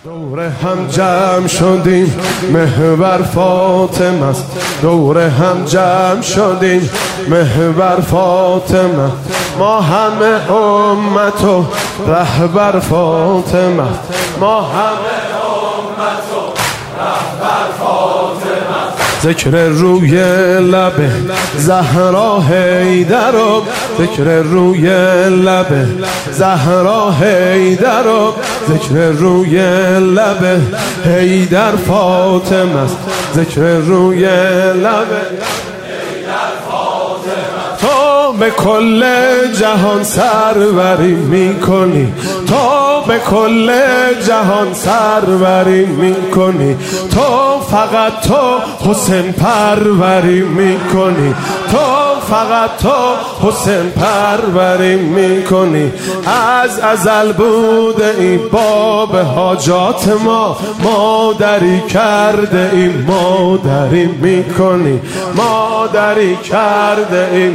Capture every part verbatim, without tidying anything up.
دور هم جمع شدیم محور فاطمه است، دور هم جمع شدیم محور فاطمه، ما همه امت و رهبر فاطمه، ما همه امت و رهبر فاطمه. ذکر روی لب زهرا حیدر، ذکر روی لب زهرا حیدر، ذکر روی لب حیدر فاطمه است، ذکر روی لب حیدر فاطمه. تو به کل جهان سروری میکنی، تو به کل جهان سروری میکنی، تو فقط تو حسین پروری میکنی، تو فقط تو حسین پروری میکنی. از ازل بوده ای باب حاجات ما، مادری کرده ای مادری میکنی، مادری کرده ای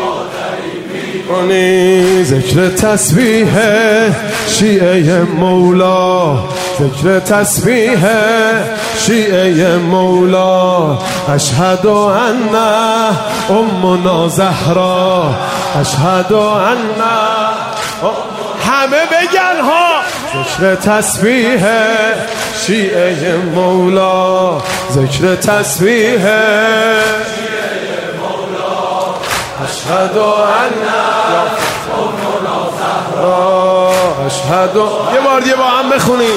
کنی. ذکر تسبیح شیعه مولا، ذکر تسبیح شیعه مولا. اشهد ان امنا زهرا، اشهد ان همه بگن ها. ذکر تسبیح شیعه مولا، ذکر تسبیح اشهد ان امنا زهرا، اشهد. یه بار یه با هم بخونیم.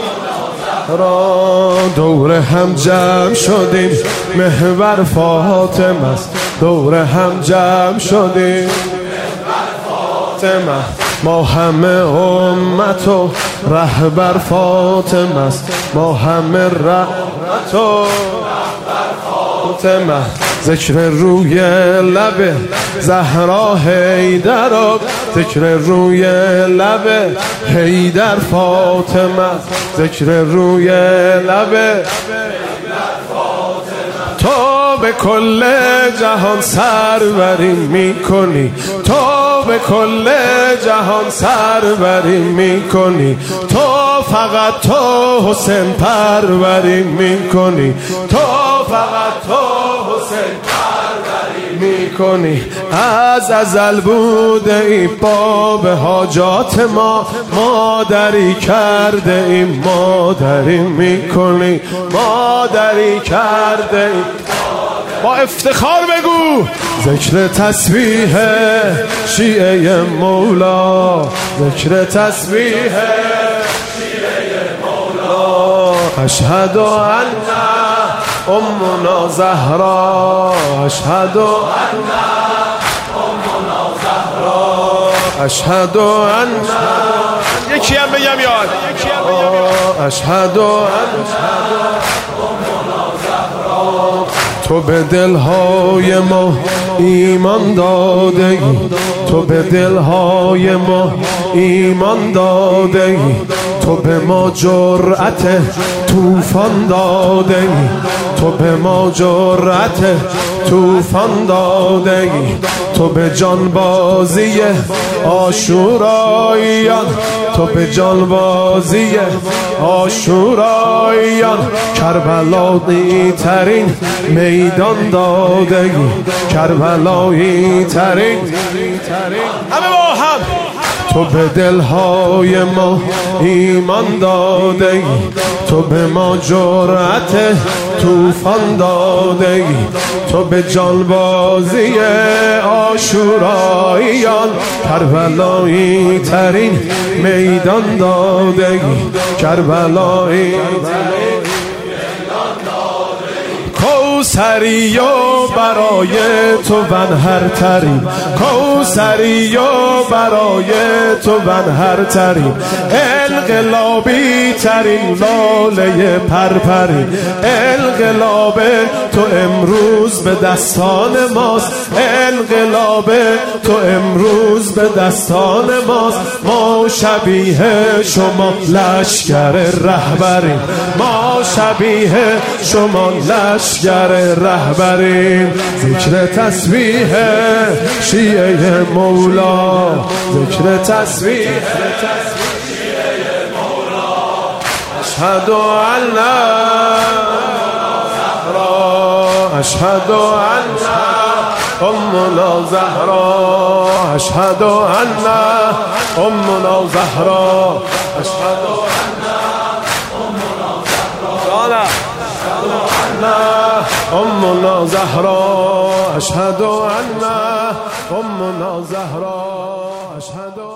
را دور هم جمع شدیم محور فاطمه است، دور هم جمع شدیم محور فاطمه، ما همه امت و رهبر فاطمه است، ما همه رحمت و رهبر فاطمه. ذکر روی لب زهرا حیدر، ذکر روی لب حیدر فاطمه، ذکر روی لب حیدر فاطمه. تو به کل جهان سروری میکنی، تو به کل جهان سروری میکنی، تو فقط تو حسین پروری میکنی، تو فقط تو حسین پروری میکنی. از ازل بوده ای باب حاجات ما، مادری کرده ای مادری میکنی، مادری کرده ای. با افتخار بگو. ذکر تسبیح شیعه مولا، ذکر تسبیح شیعه مولا. اشهد ان امنا زهرا، اشهد ان امنا زهرا، اشهد ان. یکی هم بگم یاد، اشهد ان امنا زهرا. تو به دلهای ما ایمان داده ای، تو به دلهای ما ایمان داده ای، تو به ما جرأت طوفان داده ای، تو به ما جرأت طوفان داده ای، تو به جانبازی عاشوراییان، تو به جانبازی عاشوراییان کربلایی ترین میدان داده ای، کربلایی ترین. همه با هم. تو به دلهای ما ایمان داده ای، تو به ما جرأت طوفان داده ای، تو به جانبازی عاشوراییان کربلایی ترین میدان داده ای، کربلایی ترین. کوثری و برای تو بنهر ترین، کوثری و برای تو بنهر ترین، انقلابی ترین لاله پرپرین، انقلاب تو امروز به دستان ماست، انقلاب تو امروز به دستان ماست. ما شبیه شما لشکر رهبریم، ما شبیه شما لشکر رهبریم. ذکر تسبیح شیعه مولا، ذکر تسبیح أشهد أن زهراء أشهد أن أمنا زهراء أشهد أن أمنا زهراء أشهد أن أمنا زهراء أمنا زهراء أشهد أن أمنا زهراء أشهد